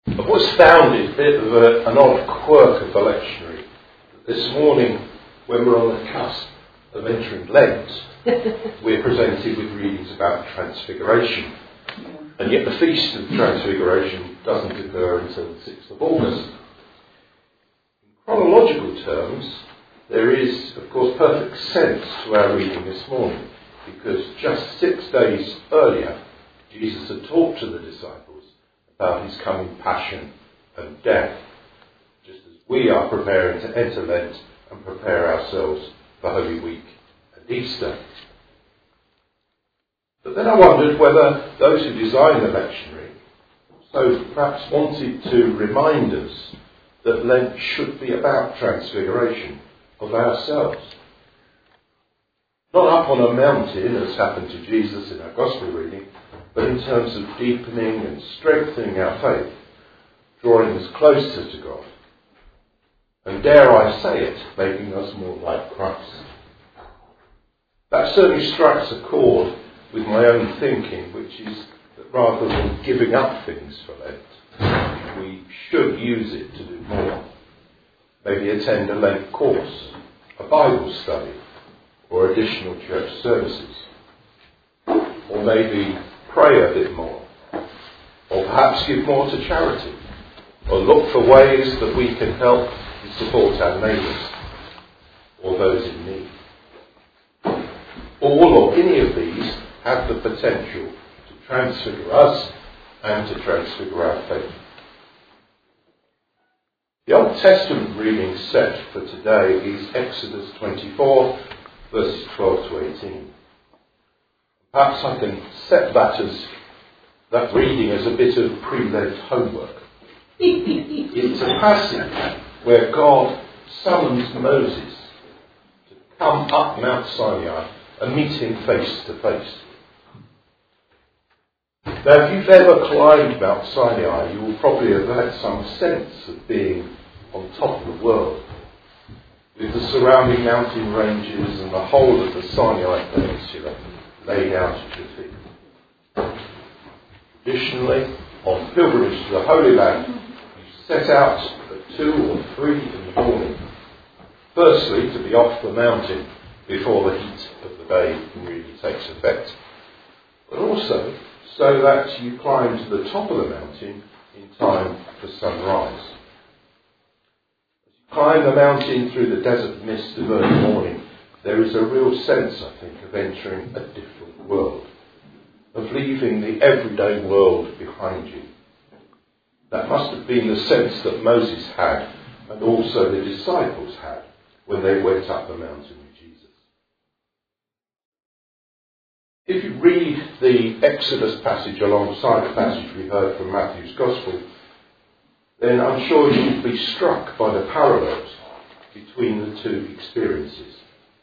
I've always found it a bit of an odd quirk of the lectionary. This morning, when we're on the cusp of entering Lent, we're presented with readings about Transfiguration. And yet the Feast of Transfiguration doesn't occur until the 6th of August. In chronological terms, there is, of course, perfect sense to our reading this morning, because just 6 days earlier, Jesus had talked to the disciples about his coming passion and death, just as we are preparing to enter Lent and prepare ourselves for Holy Week and Easter. But then I wondered whether those who designed the lectionary also perhaps wanted to remind us that Lent should be about transfiguration of ourselves. Not up on a mountain, as happened to Jesus in our Gospel reading, but in terms of deepening and strengthening our faith, drawing us closer to God, and dare I say it, making us more like Christ. That certainly strikes a chord with my own thinking, which is that rather than giving up things for Lent, we should use it to do more. Maybe attend a Lent course, a Bible study, or additional church services. Or maybe pray a bit more, or perhaps give more to charity, or look for ways that we can help and support our neighbours, or those in need. All or any of these have the potential to transfigure us and to transfigure our faith. The Old Testament reading set for today is Exodus 24, verses 12 to 18. Perhaps I can set that reading as a bit of pre-Lent homework. It's a passage where God summons Moses to come up Mount Sinai and meet him face to face. Now, if you've ever climbed Mount Sinai, you will probably have had some sense of being on top of the world, with the surrounding mountain ranges and the whole of the Sinai Peninsula laid out at your feet. Traditionally, on pilgrimage to the Holy Land, you set out at 2 or 3 in the morning. Firstly, to be off the mountain before the heat of the day really takes effect, but also so that you climb to the top of the mountain in time for sunrise. As you climb the mountain through the desert mist of early morning, there is a real sense, I think, of entering a different world, of leaving the everyday world behind you. That must have been the sense that Moses had, and also the disciples had, when they went up the mountain with Jesus. If you read the Exodus passage alongside the passage we heard from Matthew's Gospel, then I'm sure you'll be struck by the parallels between the two experiences.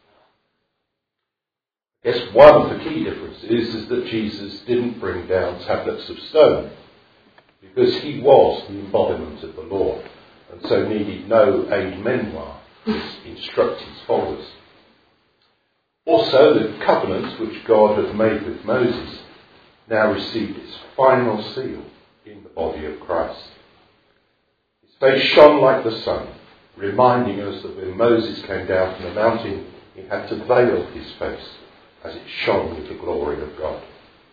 I guess one of the key differences is that Jesus didn't bring down tablets of stone, because he was the embodiment of the law, and so needed no aid memoir to instruct his followers. Also, the covenant which God had made with Moses now received its final seal in the body of Christ. His face shone like the sun, reminding us that when Moses came down from the mountain, he had to veil his face as it shone with the glory of God.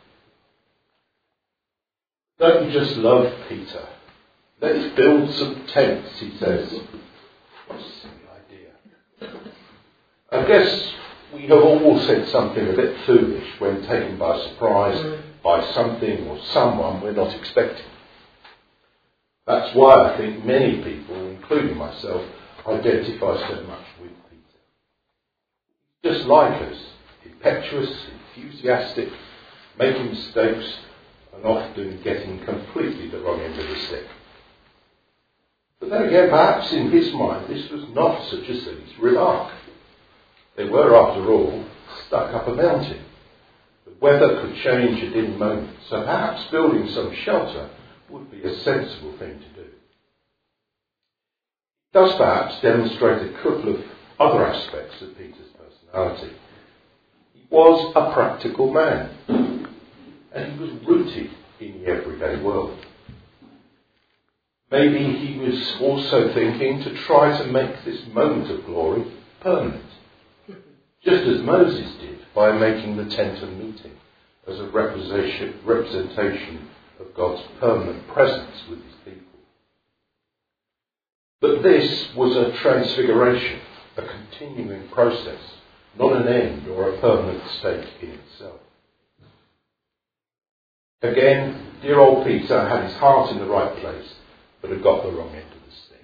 Don't you just love Peter? Let's build some tents, he says. What a silly idea. I guess we have all said something a bit foolish when taken by surprise by something or someone we're not expecting. That's why I think many people, including myself, identify so much with Peter. Just like us, impetuous, enthusiastic, making mistakes, and often getting completely the wrong end of the stick. But then again, perhaps in his mind, this was not such a silly remark. They were, after all, stuck up a mountain. The weather could change at any moment, so perhaps building some shelter would be a sensible thing to do. It does perhaps demonstrate a couple of other aspects of Peter's personality. He was a practical man, and he was rooted in the everyday world. Maybe he was also thinking to try to make this moment of glory permanent, just as Moses did by making the tent of meeting as a representation of God's permanent presence with his people. But this was a transfiguration, a continuing process, not an end or a permanent state in itself. Again, dear old Peter had his heart in the right place, but had got the wrong end of the stick.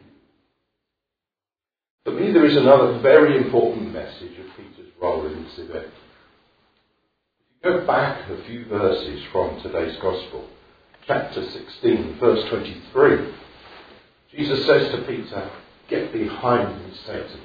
For me, there is another very important message of Peter's role in this event. If you go back a few verses from today's Gospel, chapter 16, verse 23, Jesus says to Peter, "Get behind me, Satan."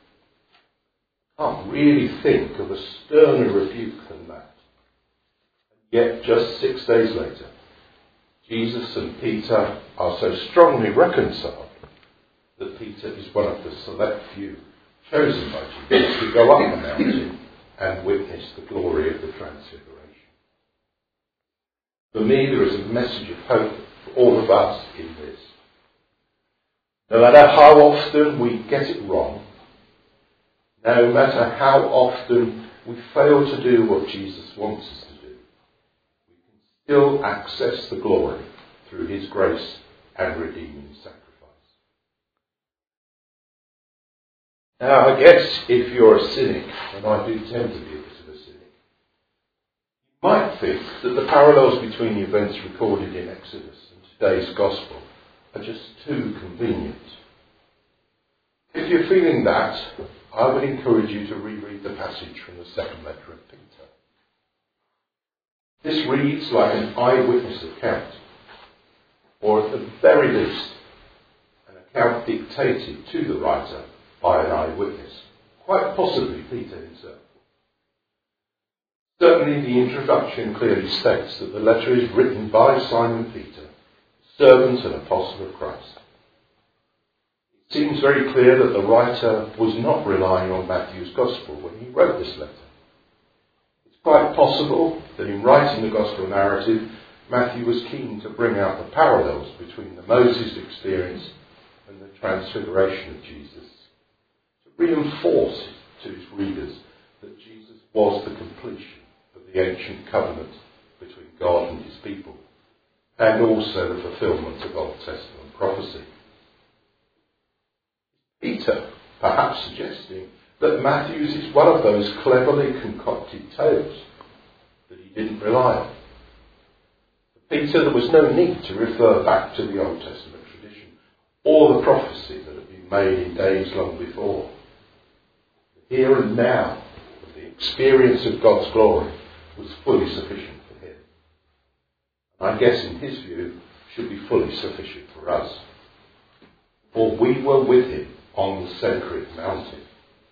I can't really think of a sterner rebuke than that. Yet, just 6 days later, Jesus and Peter are so strongly reconciled that Peter is one of the select few chosen by Jesus to go up the mountain and witness the glory of the Transfiguration. For me, there is a message of hope for all of us in this. No matter how often we get it wrong, no matter how often we fail to do what Jesus wants us to do, we can still access the glory through his grace and redeeming sacrifice. Now, I guess if you're a cynic, and I do tend to be a bit of a cynic, you might think that the parallels between the events recorded in Exodus and today's Gospel are just too convenient. If you're feeling that, I would encourage you to reread the passage from the second letter of Peter. This reads like an eyewitness account, or at the very least, an account dictated to the writer by an eyewitness, quite possibly Peter himself. Certainly the introduction clearly states that the letter is written by Simon Peter, servant and apostle of Christ. It seems very clear that the writer was not relying on Matthew's Gospel when he wrote this letter. It's quite possible that in writing the Gospel narrative, Matthew was keen to bring out the parallels between the Moses experience and the transfiguration of Jesus, to reinforce to his readers that Jesus was the completion of the ancient covenant between God and his people, and also the fulfillment of Old Testament prophecy. Peter, perhaps suggesting that Matthew's is one of those cleverly concocted tales that he didn't rely on. For Peter, there was no need to refer back to the Old Testament tradition or the prophecy that had been made in days long before. The here and now of the experience of God's glory was fully sufficient for him. And I guess in his view should be fully sufficient for us. For we were with him on the sacred mountain.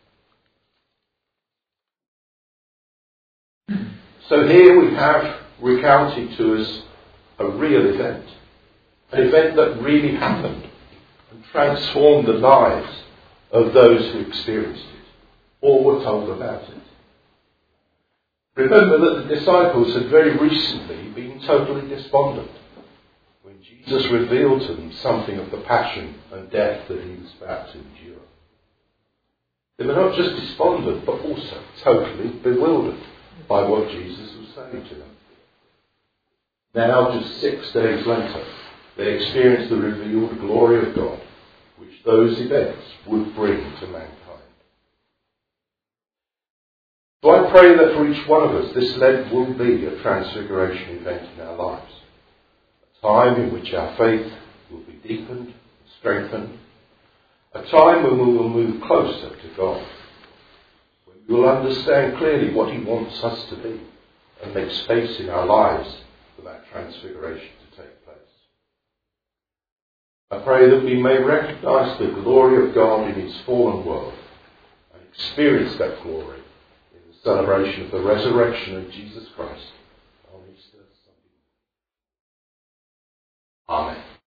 So here we have recounted to us a real event, an event that really happened and transformed the lives of those who experienced it or were told about it. Remember that the disciples had very recently been totally despondent when Jesus revealed to them something of the passion and death that he was about to endure. They were not just despondent, but also totally bewildered by what Jesus was saying to them. Now, just 6 days later, they experienced the revealed glory of God, which those events would bring to mankind. So I pray that for each one of us, this Lent will be a transfiguration event in our lives. A time in which our faith will be deepened and strengthened. A time when we will move closer to God. When we will understand clearly what he wants us to be and make space in our lives for that transfiguration to take place. I pray that we may recognise the glory of God in his fallen world and experience that glory in the celebration of the resurrection of Jesus Christ on Easter Sunday. Amen.